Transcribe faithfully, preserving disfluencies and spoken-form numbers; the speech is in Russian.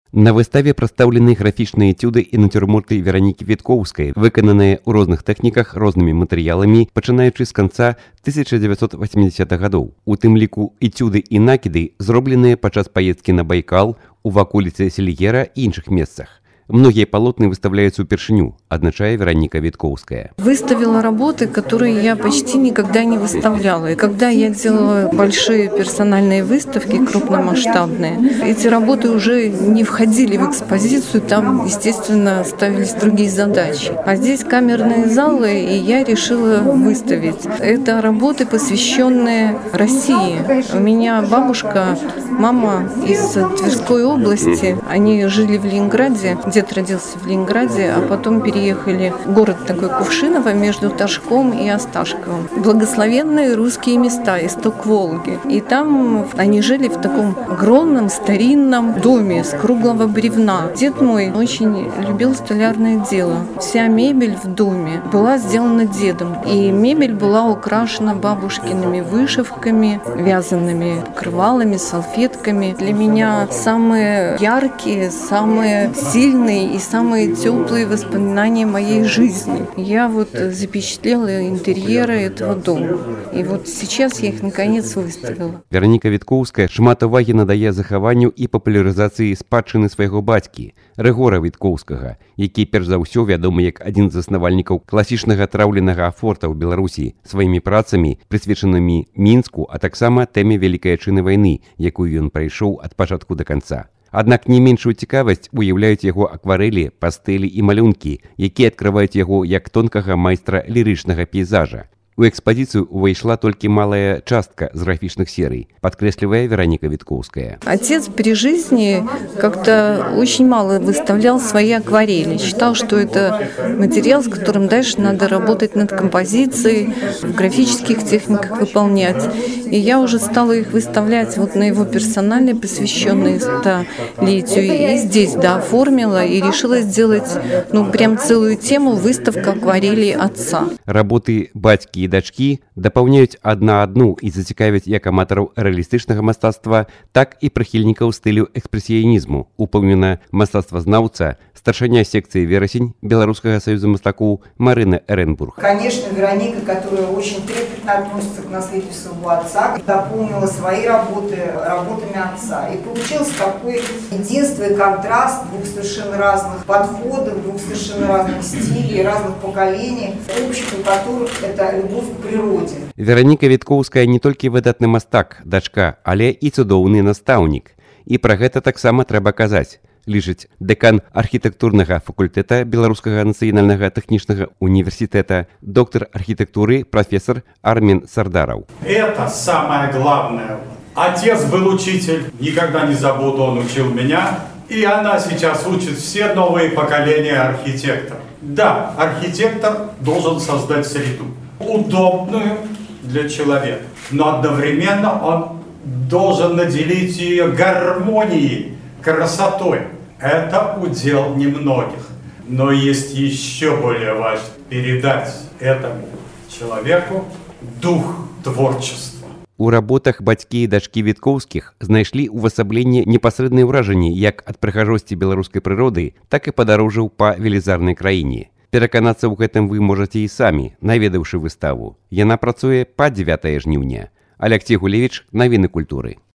На выставе прадстаўлены графічныя этюды і нацюрморты Веранікі Віткоўскай, выкананыя ў розных тэхніках рознымі матэрыяламі, пачынаючы з канца тысяча дзевяцьсот васьмідзесятых гадоў. У тым ліку этюды і накіды, зробленыя падчас паездкі на Байкал, у ваколіцы Селігера і іншых месцах. Многие полотны выставляются упершиню, одночая Вероника Витковская. Выставила работы, которые я почти никогда не выставляла. И когда я делала большие персональные выставки, крупномасштабные, эти работы уже не входили в экспозицию, там, естественно, ставились другие задачи. А здесь камерные залы, и я решила выставить. Это работы, посвященные России. У меня бабушка, мама из Тверской области, они жили в Ленинграде. Дед родился в Ленинграде, а потом переехали в город такой Кувшиново между Ташком и Осташковым. Благословенные русские места, исток Волги. И там они жили в таком огромном старинном доме с круглого бревна. Дед мой очень любил столярное дело. Вся мебель в доме была сделана дедом. И мебель была украшена бабушкиными вышивками, вязаными покрывалами, салфетками. Для меня самые яркие, самые сильные и самые теплые воспоминания моей жизни. Я вот запечатлела интерьеры этого дома. И вот сейчас я их наконец выставила. Вероніка Віткоўская шмат увагі надае захаванню і папулярызацыі спадчыны свайго бацькі, Рыгора Віткоўскага, які перш за ўсё вядомы як адзін з заснавальнікаў класічнага траўленага форта ў Беларусі, сваімі працамі, прысвечанымі Мінску, а таксама тэме Вялікай Атчыны вайны, якую ён прайшоў ад пачатку да канца. Аднак не меншую цікавасць уяўляюць яго акварэлі, пастэлі і малюнкі, якія адкрываюць яго як тонкага майстра лірычнага пейзажа. У экспозицию увайшла только малая частка з графічных серий, подкресливая Вероника Витковская. Отец при жизни как-то очень мало выставлял свои акварели. Считал, что это материал, с которым дальше надо работать над композицией, в графических техниках выполнять. И я уже стала их выставлять вот на его персональной, посвященной столетию. И здесь, да, оформила и решила сделать, ну, прям целую тему выставка акварелей отца. Работы батьки і дачкі дапаўняюць адна адну і зацікавяць як аматараў рэалістычнага мастацтва, так і прыхільнікаў стылю экспрэсіянізму, упэўнена мастацтвазнаўца, старшыня секцыі «Верасень» Белорусского союза мастакоў Марина Эренбург. Конечно, Вероника, которая очень трепетно относится к наследию своего отца, дополнила свои работы работами отца. И получилось такое единство и контраст двух совершенно разных подходов, двух совершенно разных стилей, разных поколений, общих у которых это любовь к природе. Вероніка Віткоўская не толькі выдатны мастак, дачка, але і цудоўны настаўнік. І пра гэта таксама трэба казаць, лічыць дэкан архітэктурнага факультэта Беларускага нацыянальнага тэхнічнага універсітэта, доктор архітектуры, профессор Армен Сардаров. Это самое главное. Отец был учитель, никогда не забуду, он учил меня, и она сейчас учит все новые поколения архитекторов. Да, архитектор должен создать среду, удобную для человека, но одновременно он должен наделить ее гармонией, красотой. Это удел немногих, но есть еще более важно – передать этому человеку дух творчества. У работах бацькі і дачкі Віткоўскіх знайшлі ўвасабленне непасрэдныя ўражанні як ад прыгажосці беларускай прыроды, так і падарожжаў па велізарнай краіне. Пераканацца ў гэтым вы можаце і самі, наведаўшы выставу. Яна працуе па дзевятае жніўня. Алексей Гулевич, навіны культуры.